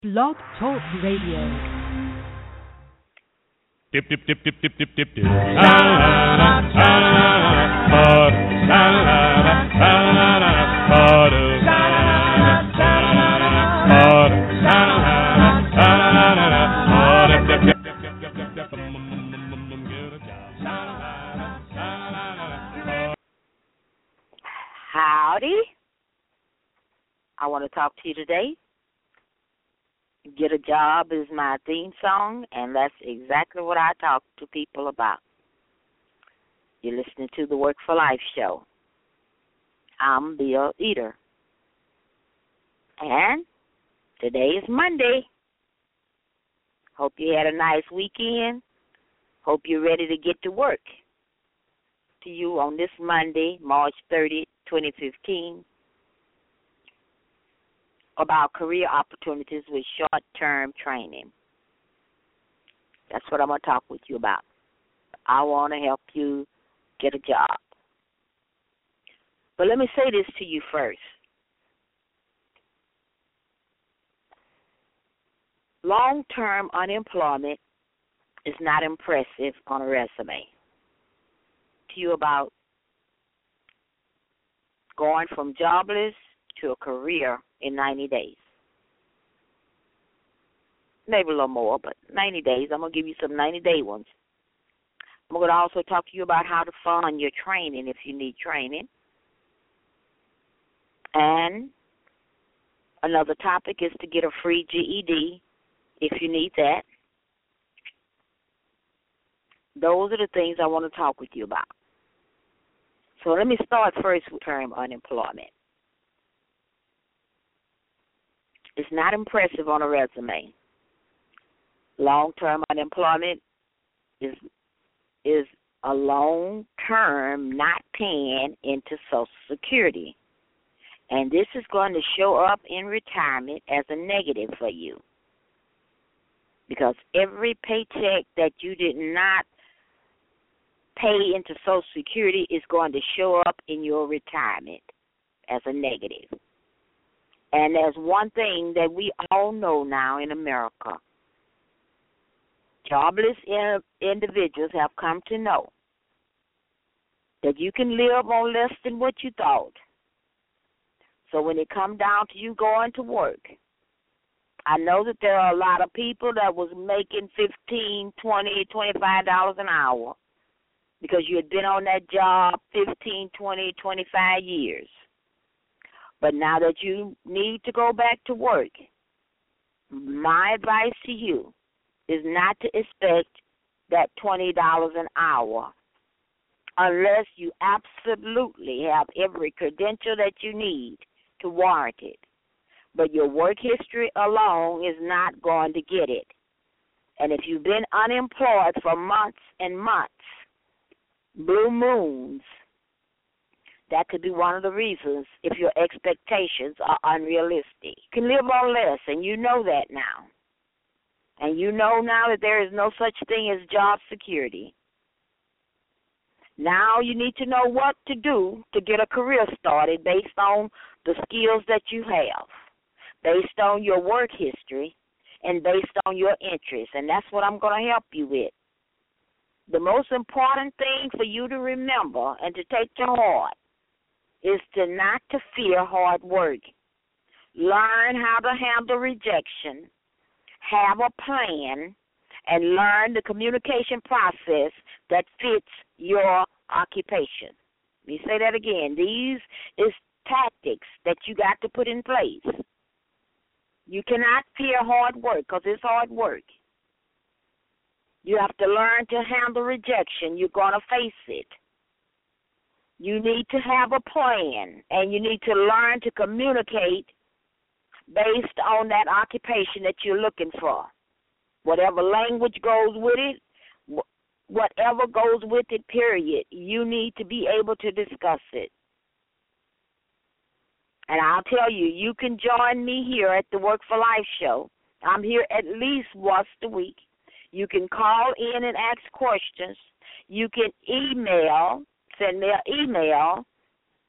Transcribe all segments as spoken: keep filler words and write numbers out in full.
Blog Talk Radio. Dip, dip, dip, dip, dip, dip, dip, dip. La la la, la la la, la la la, la la la, la Howdy. I want to talk to you today. Get a Job is my theme song, and that's exactly what I talk to people about. You're listening to the Work for Life show. I'm Bill Eater. And today is Monday. Hope you had a nice weekend. Hope you're ready to get to work. To you on this Monday, March thirtieth, twenty fifteen, about career opportunities with short-term training. That's what I'm going to talk with you about. I want to help you get a job. But let me say this to you first. Long-term unemployment is not impressive on a resume. To you about going from jobless to a career in ninety days. Maybe a little more, but ninety days. I'm going to give you some ninety-day ones. I'm going to also talk to you about how to fund your training if you need training. And another topic is to get a free G E D if you need that. Those are the things I want to talk with you about. So let me start first with term unemployment. It's not impressive on a resume. Long-term unemployment is is a long term not paying into Social Security. And this is going to show up in retirement as a negative for you. Because every paycheck that you did not pay into Social Security is going to show up in your retirement as a negative. And there's one thing that we all know now in America. Jobless in, individuals have come to know that you can live on less than what you thought. So when it comes down to you going to work, I know that there are a lot of people that was making fifteen, twenty, twenty-five dollars an hour because you had been on that job fifteen, twenty, twenty-five years. But now that you need to go back to work, my advice to you is not to expect that twenty dollars an hour unless you absolutely have every credential that you need to warrant it. But your work history alone is not going to get it. And if you've been unemployed for months and months, blue moons, that could be one of the reasons if your expectations are unrealistic. You can live on less, and you know that now. And you know now that there is no such thing as job security. Now you need to know what to do to get a career started based on the skills that you have, based on your work history, and based on your interests. And that's what I'm going to help you with. The most important thing for you to remember and to take to heart is to not to fear hard work. Learn how to handle rejection, have a plan, and learn the communication process that fits your occupation. Let me say that again. These is tactics that you got to put in place. You cannot fear hard work because it's hard work. You have to learn to handle rejection. You're going to face it. You need to have a plan, and you need to learn to communicate based on that occupation that you're looking for. Whatever language goes with it, whatever goes with it, period, you need to be able to discuss it. And I'll tell you, you can join me here at the Work for Life show. I'm here at least once a week. You can call in and ask questions. You can email, send me an email,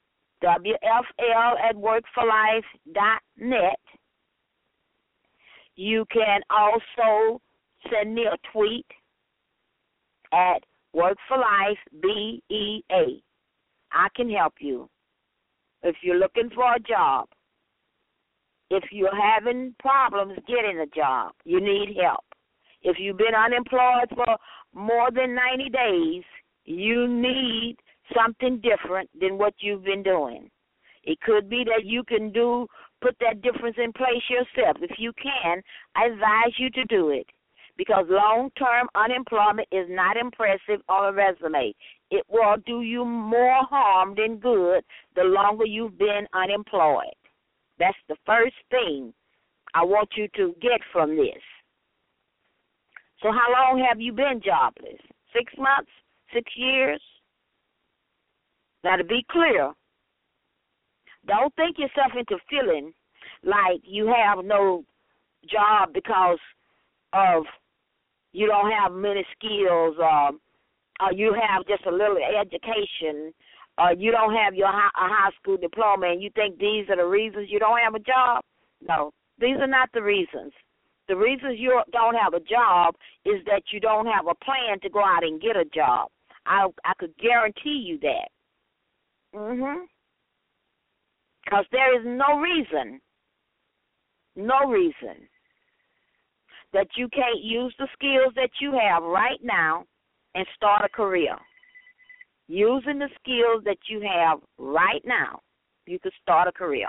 W F L at work for life dot net. You can also send me a tweet at Work for Life B E A. I can help you. If you're looking for a job, if you're having problems getting a job, you need help. If you've been unemployed for more than ninety days, you need something different than what you've been doing. It could be that you can do put that difference in place yourself. If you can, I advise you to do it, because long-term unemployment is not impressive on a resume. It will do you more harm than good the longer you've been unemployed. That's the first thing I want you to get from this. So how long have you been jobless? Six months? Six years? Now, to be clear, don't think yourself into feeling like you have no job because of you don't have many skills, or, or you have just a little education, or you don't have your high, a high school diploma, and you think these are the reasons you don't have a job. No, these are not the reasons. The reasons you don't have a job is that you don't have a plan to go out and get a job. I I could guarantee you that. Mhm. Because there is no reason, no reason that you can't use the skills that you have right now and start a career. Using the skills that you have right now, you could start a career.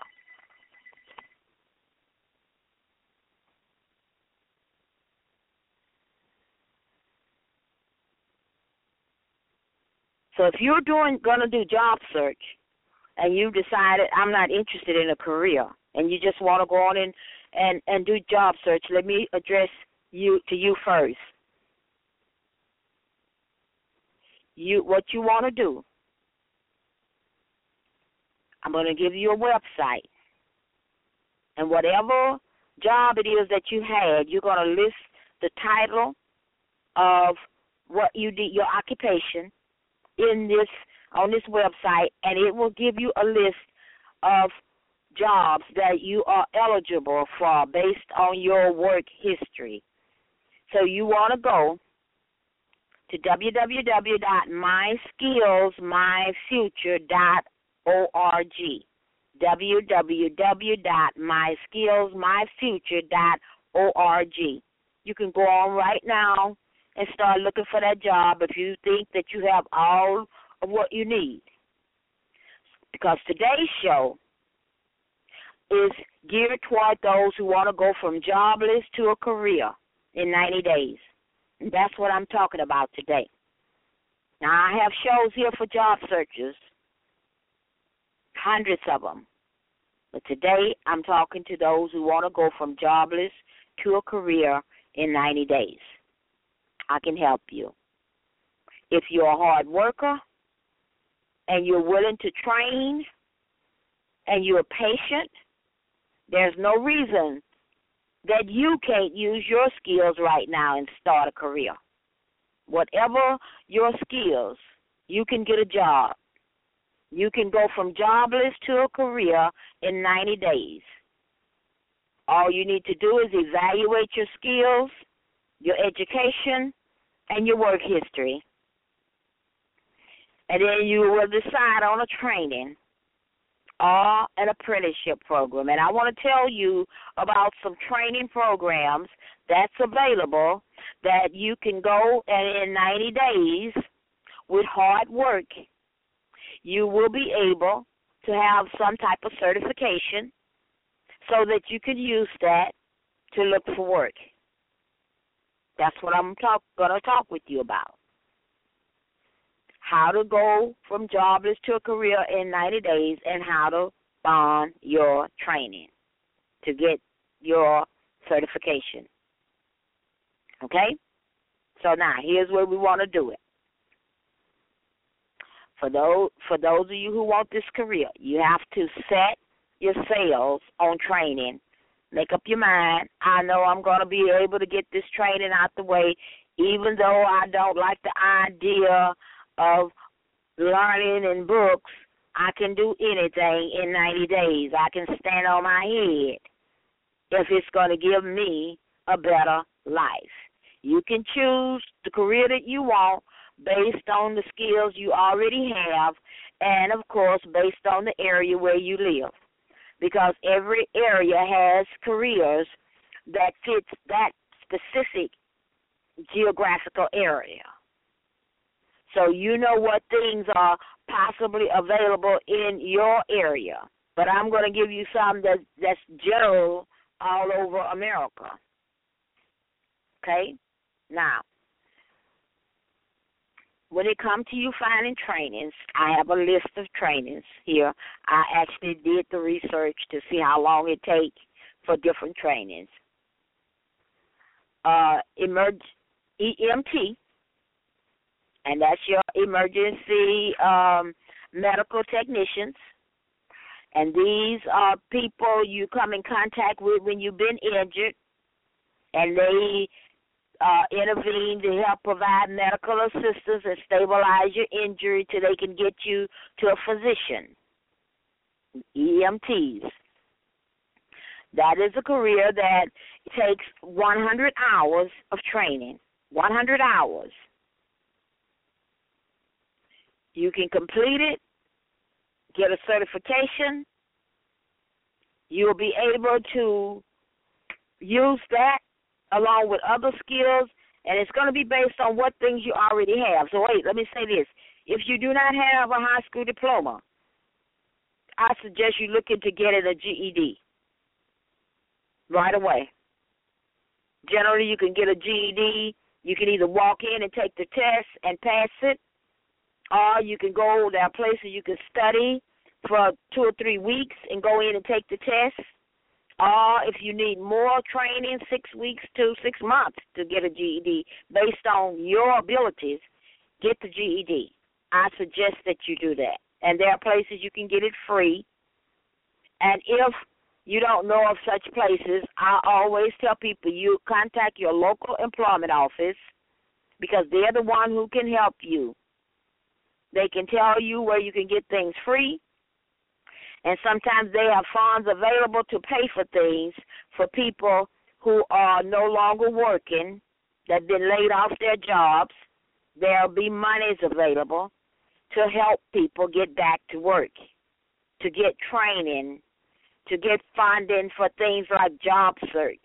So if you're doing going to do job search and you decided I'm not interested in a career and you just want to go on and, and, and do job search, let me address you to you first. You what you want to do, I'm going to give you a website. And whatever job it is that you had, you're going to list the title of what you did, your occupation, in this on this website, and it will give you a list of jobs that you are eligible for based on your work history. So you want to go to w w w dot my skills my future dot org. w w w dot my skills my future dot org. You can go on right now and start looking for that job if you think that you have all of what you need. Because today's show is geared toward those who want to go from jobless to a career in ninety days. And that's what I'm talking about today. Now, I have shows here for job searchers, hundreds of them. But today I'm talking to those who want to go from jobless to a career in ninety days. I can help you. If you're a hard worker and you're willing to train and you're patient, there's no reason that you can't use your skills right now and start a career. Whatever your skills, you can get a job. You can go from jobless to a career in ninety days. All you need to do is evaluate your skills, your education, and your work history. And then you will decide on a training or an apprenticeship program. And I want to tell you about some training programs that's available that you can go and in ninety days with hard work, you will be able to have some type of certification so that you can use that to look for work. That's what I'm talk, going to talk with you about. How to go from jobless to a career in ninety days and how to bond your training to get your certification. Okay? So now, here's where we want to do it. For those, for those of you who want this career, you have to set your sails on training. Make up your mind. I know I'm going to be able to get this training out the way, even though I don't like the idea of learning in books. I can do anything in ninety days. I can stand on my head if it's going to give me a better life. You can choose the career that you want based on the skills you already have and, of course, based on the area where you live, because every area has careers that fits that specific geographical area. So you know what things are possibly available in your area. But I'm going to give you some that, that's general all over America. Okay? Now, when it comes to you finding trainings, I have a list of trainings here. I actually did the research to see how long it takes for different trainings. Uh, emerg- E M T, and that's your emergency um, medical technicians. And these are people you come in contact with when you've been injured, and they uh, intervene to help provide medical assistance and stabilize your injury till they can get you to a physician. E M Ts. That is a career that takes one hundred hours of training. one hundred hours. You can complete it, get a certification. You'll be able to use that along with other skills, and it's going to be based on what things you already have. So wait, let me say this. If you do not have a high school diploma, I suggest you look into getting a G E D right away. Generally, you can get a G E D. You can either walk in and take the test and pass it, or you can go, there are places you can study for two or three weeks and go in and take the test. Or if you need more training, six weeks to six months to get a G E D based on your abilities, get the G E D. I suggest that you do that. And there are places you can get it free. And if you don't know of such places, I always tell people you contact your local employment office because they're the one who can help you. They can tell you where you can get things free, and sometimes they have funds available to pay for things for people who are no longer working, that have been laid off their jobs. There will be monies available to help people get back to work, to get training, to get funding for things like job search,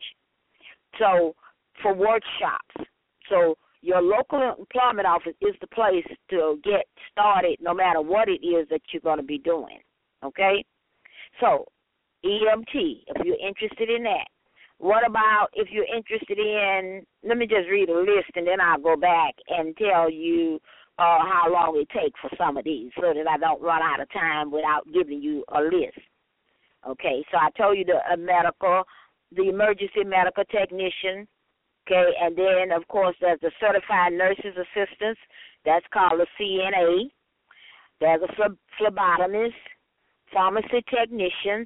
so for workshops. So your local employment office is the place to get started no matter what it is that you're going to be doing, okay? So E M T, if you're interested in that. What about if you're interested in, let me just read a list and then I'll go back and tell you uh, how long it takes for some of these so that I don't run out of time without giving you a list. Okay, so I told you the uh, medical, the emergency medical technician, okay, and then, of course, there's the certified nurse's assistants. That's called a C N A. There's a phleb- phlebotomist, pharmacy technicians,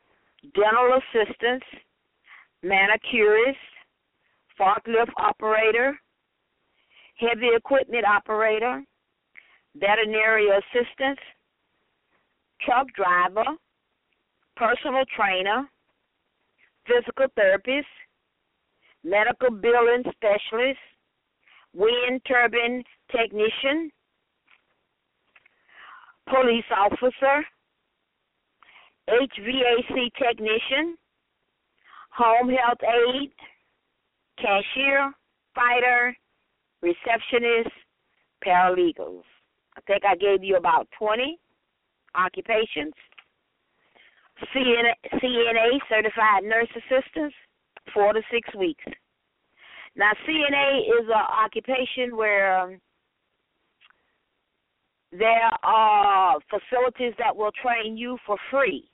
dental assistants, manicurist, forklift operator, heavy equipment operator, veterinary assistants, truck driver, personal trainer, physical therapist, medical billing specialist, wind turbine technician, police officer, H V A C technician, home health aide, cashier, fighter, receptionist, paralegals. I think I gave you about twenty occupations. C N A, C N A, certified nurse assistants, four to six weeks. Now, C N A is an occupation where um, there are facilities that will train you for free.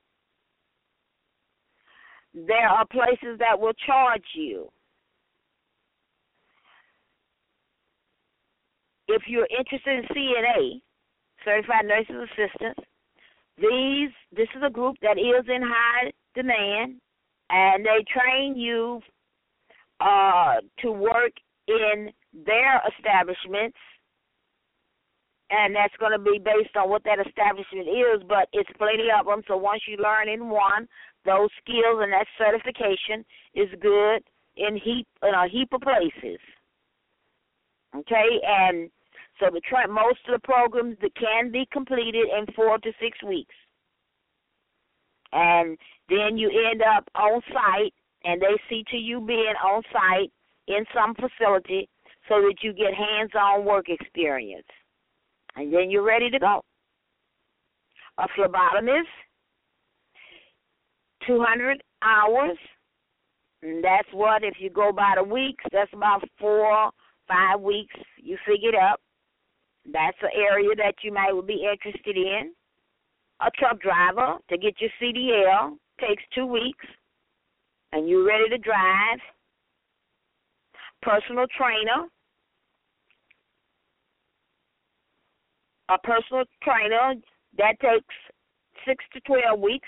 There are places that will charge you. If you're interested in C N A, certified nurses assistants, these this is a group that is in high demand, and they train you uh, to work in their establishments, and that's going to be based on what that establishment is, but it's plenty of them, so once you learn in one, those skills and that certification is good in heap in a heap of places. Okay, and so the tra- most of the programs that can be completed in four to six weeks, and then you end up on site, and they see to you being on site in some facility so that you get hands-on work experience, and then you're ready to go. A phlebotomist, two hundred hours, and that's what, if you go by the weeks, that's about four, five weeks, you figure it up. That's an area that you might be interested in. A truck driver, to get your C D L, takes two weeks, and you're ready to drive. Personal trainer, a personal trainer, that takes six to twelve weeks.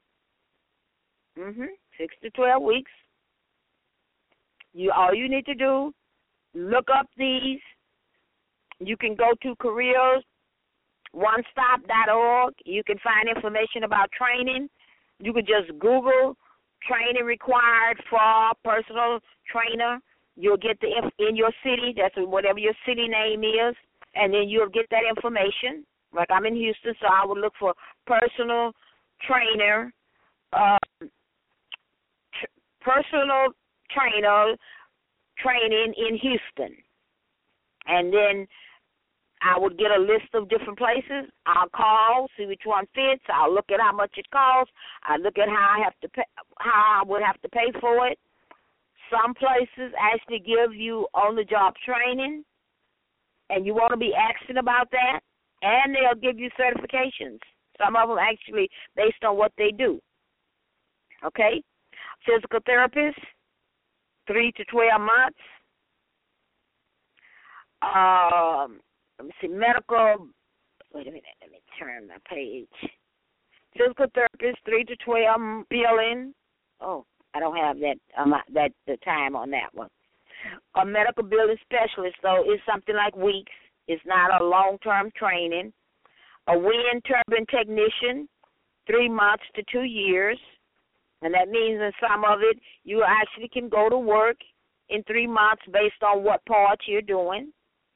Mhm, six to twelve weeks. You all you need to do, look up these. You can go to careers one stop dot org. You can find information about training. You can just Google training required for personal trainer. You'll get the in your city. That's whatever your city name is, and then you'll get that information. Like I'm in Houston, so I would look for personal trainer, uh, tr- personal trainer training in Houston. And then I would get a list of different places. I'll call, see which one fits. I'll look at how much it costs. I look at how I have to pay, how I would have to pay for it. Some places actually give you on-the-job training, and you want to be asking about that. And they'll give you certifications. Some of them actually based on what they do. Okay? Physical therapist, three to twelve months. Um, let me see, medical, wait a minute, let me turn my page. Physical therapist, three to twelve, billing. Oh, I don't have that, um, that the time on that one. A medical billing specialist, though, is something like weeks. It's not a long-term training. A wind turbine technician, three months to two years. And that means in some of it, you actually can go to work in three months based on what part you're doing.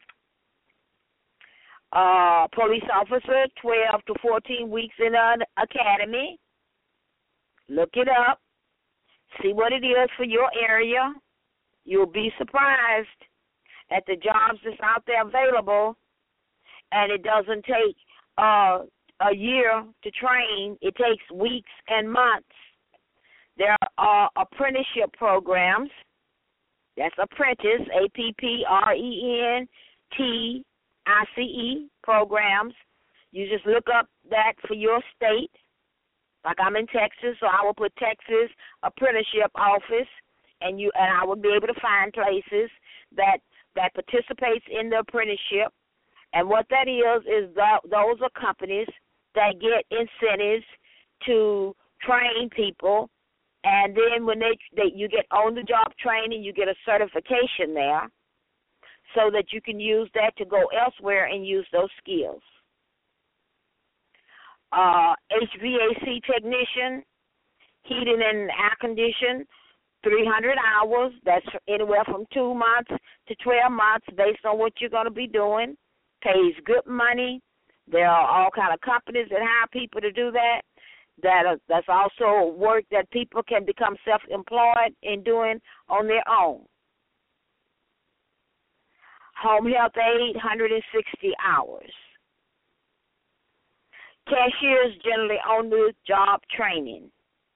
Uh, police officer, twelve to fourteen weeks in an academy. Look it up. See what it is for your area. You'll be surprised at the jobs that's out there available, and it doesn't take uh, a year to train. It takes weeks and months. There are apprenticeship programs. That's apprentice, A P P R E N T I C E programs. You just look up that for your state. Like I'm in Texas, so I will put Texas Apprenticeship Office, and you and I will be able to find places that that participates in the apprenticeship. And what that is is that those are companies that get incentives to train people, and then when they, they you get on-the-job training, you get a certification there, so that you can use that to go elsewhere and use those skills. Uh, H V A C technician, heating and air condition, three hundred hours. That's anywhere from two months to twelve months based on what you're going to be doing. Pays good money. There are all kind of companies that hire people to do that. That are, that's also work that people can become self-employed in doing on their own. Home health aide, one hundred sixty hours. Cashiers generally on the job training.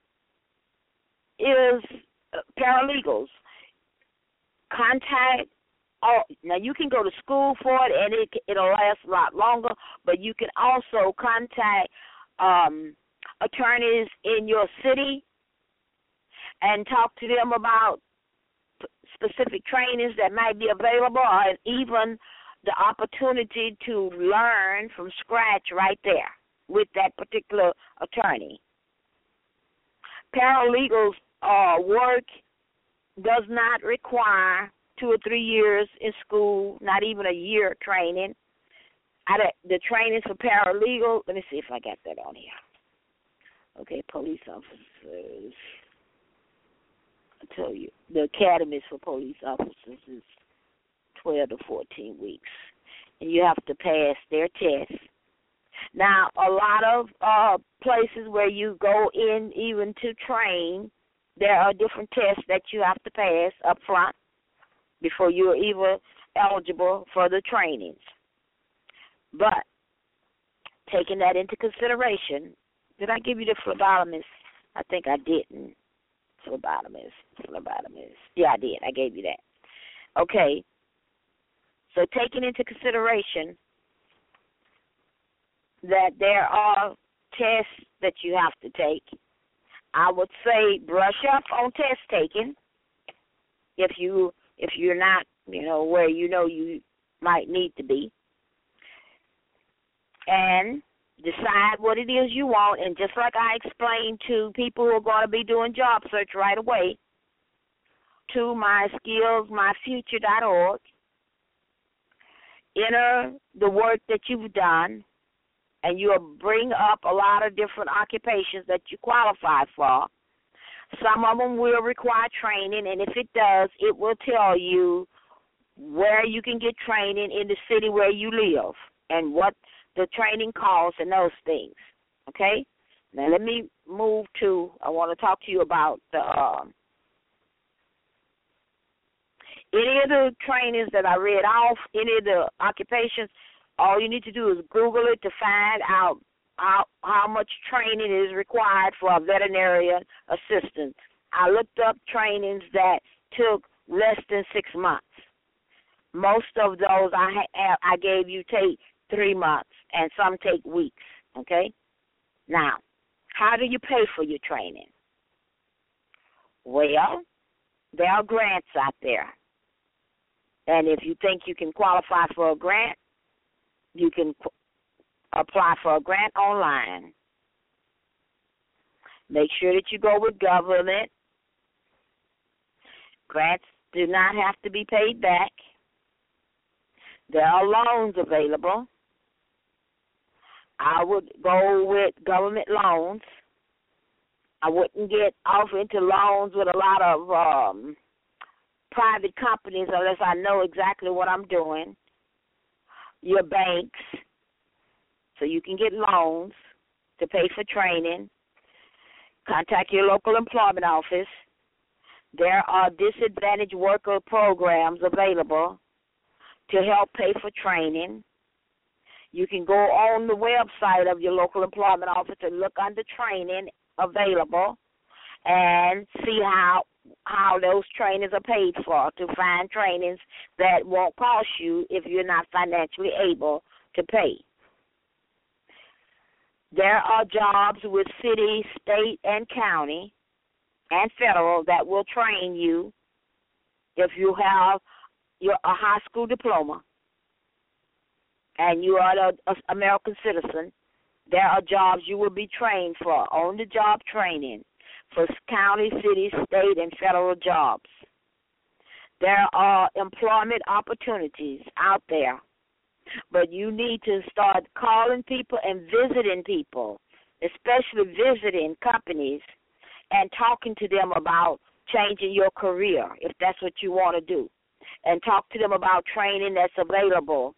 Is paralegals. Contact, oh, now you can go to school for it and it, it'll last a lot longer, but you can also contact um, attorneys in your city and talk to them about specific trainings that might be available, or even the opportunity to learn from scratch right there with that particular attorney. Paralegals uh, work does not require two or three years in school, not even a year training. I, the training for paralegal, let me see if I got that on here. Okay, police officers. I tell you, the academies for police officers is twelve to fourteen weeks, and you have to pass their tests. Now, a lot of uh, places where you go in even to train, there are different tests that you have to pass up front before you're even eligible for the trainings. But taking that into consideration, did I give you the phlebotomist? I think I didn't. Phlebotomist, phlebotomist. Yeah, I did. I gave you that. Okay. So taking into consideration that there are tests that you have to take, I would say brush up on test taking if you if you're not, you know, where you know you might need to be. And decide what it is you want, and just like I explained to people who are going to be doing job search right away, to my skills my future dot org, enter the work that you've done, and you'll bring up a lot of different occupations that you qualify for. Some of them will require training, and if it does, it will tell you where you can get training in the city where you live and what the training costs and those things, okay? Now let me move to, I want to talk to you about the, um, any of the trainings that I read off, any of the occupations, all you need to do is Google it to find out how, how much training is required for a veterinarian assistant. I looked up trainings that took less than six months. Most of those I, ha- I gave you take three months, and some take weeks, okay? Now, how do you pay for your training? Well, there are grants out there. And if you think you can qualify for a grant, you can qu- apply for a grant online. Make sure that you go with government. Grants do not have to be paid back. There are loans available. I would go with government loans. I wouldn't get off into loans with a lot of um, private companies unless I know exactly what I'm doing. Your banks, so you can get loans to pay for training. Contact your local employment office. There are disadvantaged worker programs available to help pay for training. You can go on the website of your local employment office and look under training available and see how how those trainings are paid for, to find trainings that won't cost you if you're not financially able to pay. There are jobs with city, state, and county and federal that will train you if you have your, a high school diploma and you are an American citizen. There are jobs you will be trained for, on-the-job training for county, city, state, and federal jobs. There are employment opportunities out there, but you need to start calling people and visiting people, especially visiting companies and talking to them about changing your career, if that's what you want to do, and talk to them about training that's available.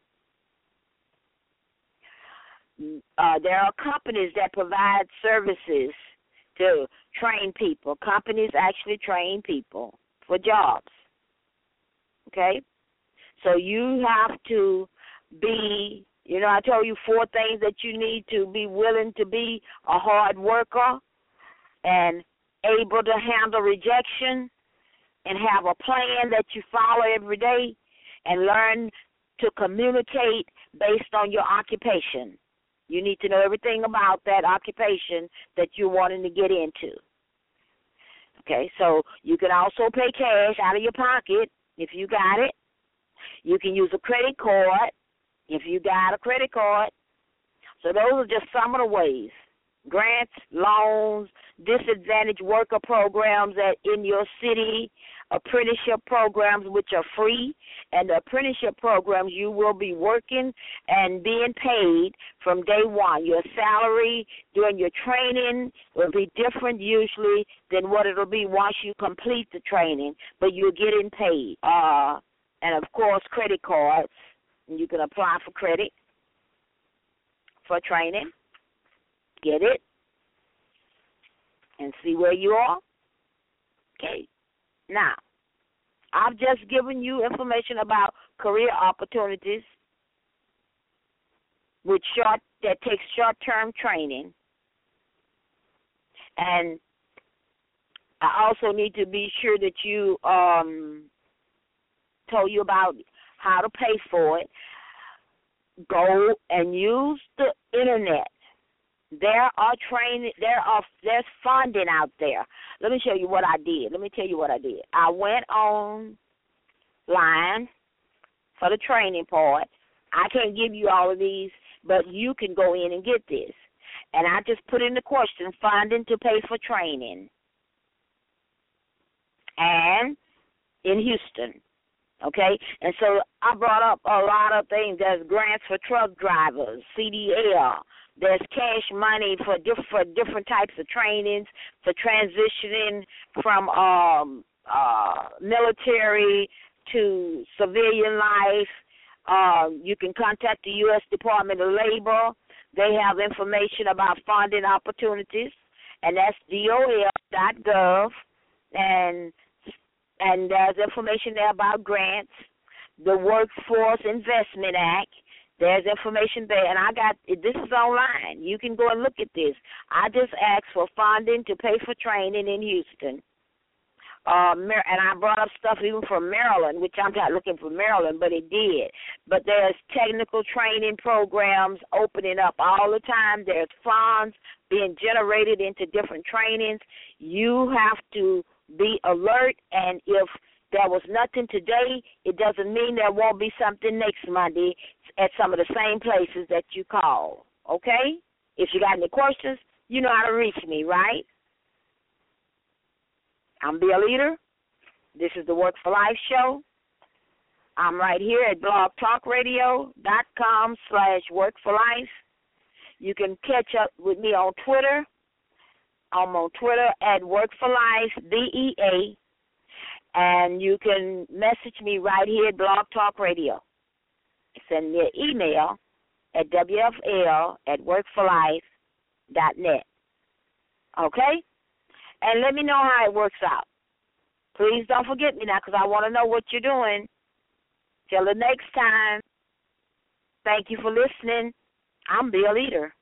Uh, there are companies that provide services to train people. Companies actually train people for jobs, okay? So you have to be, you know, I told you four things that you need to be willing to be a hard worker and able to handle rejection and have a plan that you follow every day and learn to communicate based on your occupation. You need to know everything about that occupation that you're wanting to get into. Okay, so you can also pay cash out of your pocket if you got it. You can use a credit card if you got a credit card. So those are just some of the ways. Grants, loans, disadvantaged worker programs that in your city, apprenticeship programs which are free, and the apprenticeship programs you will be working and being paid from day one. Your salary during your training will be different usually than what it'll be once you complete the training, but you're getting paid. Uh, and, of course, credit cards. You can apply for credit for training, get it, and see where you are. Okay. Now, I've just given you information about career opportunities with short that takes short-term training. And I also need to be sure that you um, told you about how to pay for it. Go and use the internet. There are training. There are there's funding out there. Let me show you what I did. Let me tell you what I did. I went online for the training part. I can't give you all of these, but you can go in and get this. And I just put in the question: funding to pay for training, and in Houston. Okay, and so I brought up a lot of things. There's grants for truck drivers, C D L. There's cash money for different for different types of trainings, for transitioning from um, uh, military to civilian life. Um, you can contact the U S Department of Labor. They have information about funding opportunities, and that's D O L dot gov, and and there's information there about grants, the Workforce Investment Act. There's information there, and I got, this is online. You can go and look at this. I just asked for funding to pay for training in Houston. Uh, and I brought up stuff even from Maryland, which I'm not looking for Maryland, but it did. But there's technical training programs opening up all the time. There's funds being generated into different trainings. You have to be alert, and if there was nothing today, it doesn't mean there won't be something next Monday at some of the same places that you call, okay? If you got any questions, you know how to reach me, right? I'm Bill Leader. This is the Work for Life show. I'm right here at blogtalkradio.com slash work for life. You can catch up with me on Twitter. I'm on Twitter at Work for Life, B E A, and you can message me right here at Blog Talk Radio. Send me an email at W F L at work for life dot net. Okay? And let me know how it works out. Please don't forget me now, because I want to know what you're doing. Till the next time, thank you for listening. I'm Bill Leader.